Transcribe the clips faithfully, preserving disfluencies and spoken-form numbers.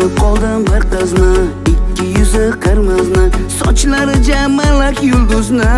Sevib qoldim bir qizni, ikki yuzi qirmizni, sochlari jamalak yulduzni.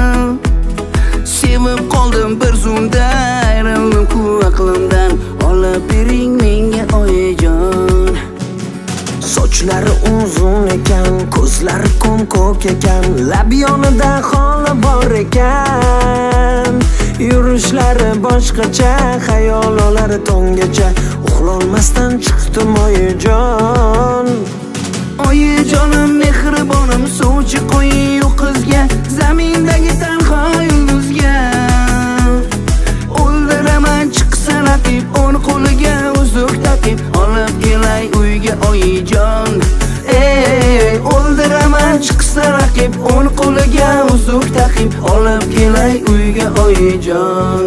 Sevib qoldim bir zumda, ayrildim ku aqlimdan, olib bering menga oyijon. Sochlari uzun ekan, ko'zlari ko'm-ko'k ekan, lab yonida xoli bor ekan. Yurishlari boshqacha, xayololari tongacha, uxlolmasdan chiqdim oyijon. Oyijonim mehribonim, suvchi qo'ying u qizga, zamindagi tanho yulduzga. O'ldiraman chiqsa raqib, o'n qo'liga uzuk taqib, olib kelay uyga oyijon. Ey, o'ldiraman chiqsa raqib, o'n qo'liga uzuk taqib, olib kelay uyga oyijon.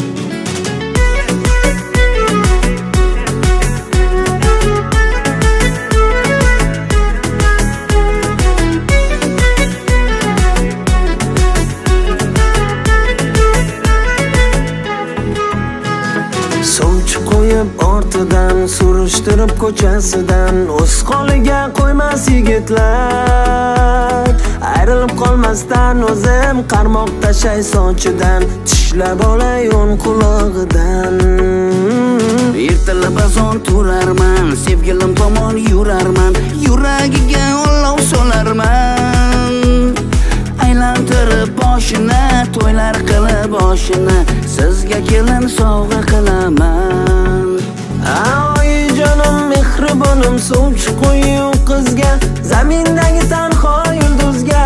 Sovchi qo'yib ortidan, surishtirib ko'chasidan, o'z holiga qo'ymas yigitlar. Ayrilib qolmasdan o'zim qarmoq tashay sochidan, tishlab olay o'n qulog'idan. Ertalab azon turarman, sevgilim tomon yurarman, yuragiga olov solarman. Aylantirib boshini, to'ylar qilib boshini, sizga kelin sovg'a qilaman. Oyijonim mehribonim, suvchi qo'ying u qizga, zamindagi tanho yulduzga.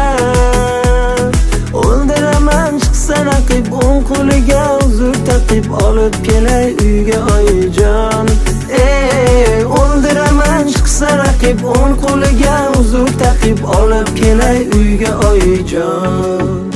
O'ldiraman chiqsa raqib, o'n qo'liga uzuk taqib, olib kelay uyga oyijon. Ey, o'ldiraman chiqsa raqib, o'n qo'liga uzuk taqib, olib kelay uyga oyijon.